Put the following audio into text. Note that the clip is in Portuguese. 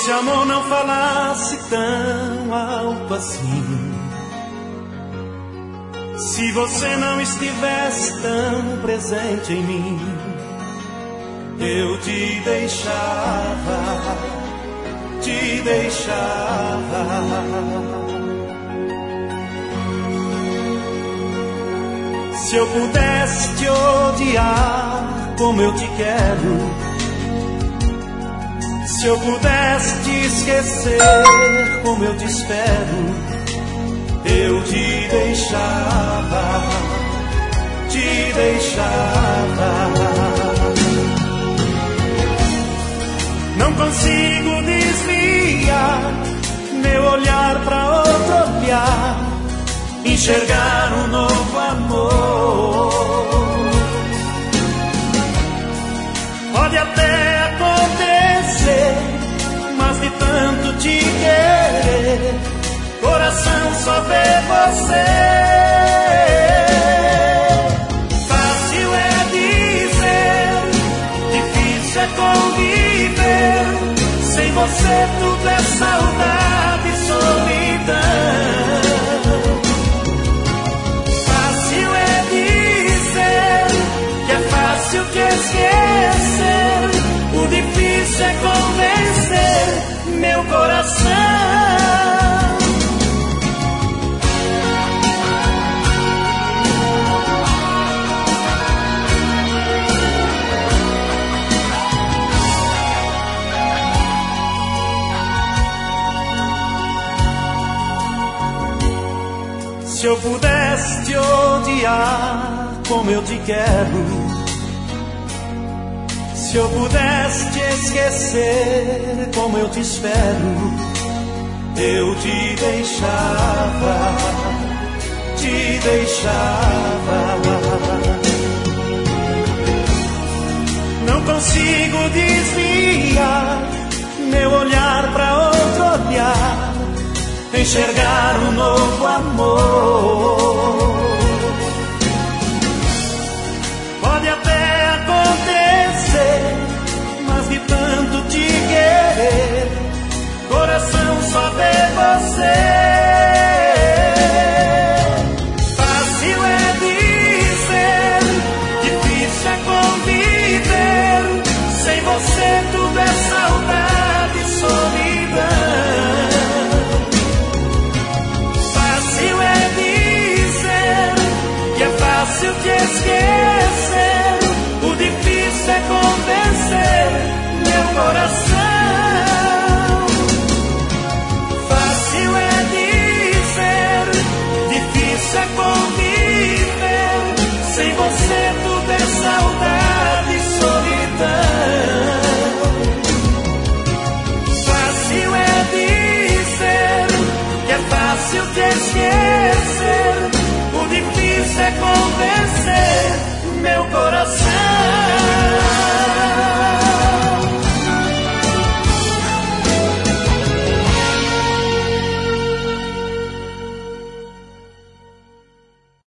esse amor não falasse tão alto assim, se você não estivesse tão presente em mim, eu te deixava, te deixava. Se eu pudesse te odiar como eu te quero, se eu pudesse te esquecer como eu te espero, eu te deixava, te deixava. Não consigo desviar meu olhar pra outro olhar, enxergar um novo amor. Pode até acontecer, mas de tanto te querer, coração só vê você. Fácil é dizer, difícil é conviver, sem você tudo é saudade e solidão. Fácil é dizer que é fácil te esquecer, o difícil é convencer meu coração. Se eu pudesse te odiar como eu te quero, se eu pudesse te esquecer como eu te espero, eu te deixava, te deixava. Não consigo desviar meu olhar pra outro olhar, enxergar um novo amor. Pode até acontecer, mas de tanto te querer, coração só vê você. Fácil é dizer, difícil é conviver, sem você tudo é saudade e solidão. Fácil te esquecer, o difícil é convencer meu coração.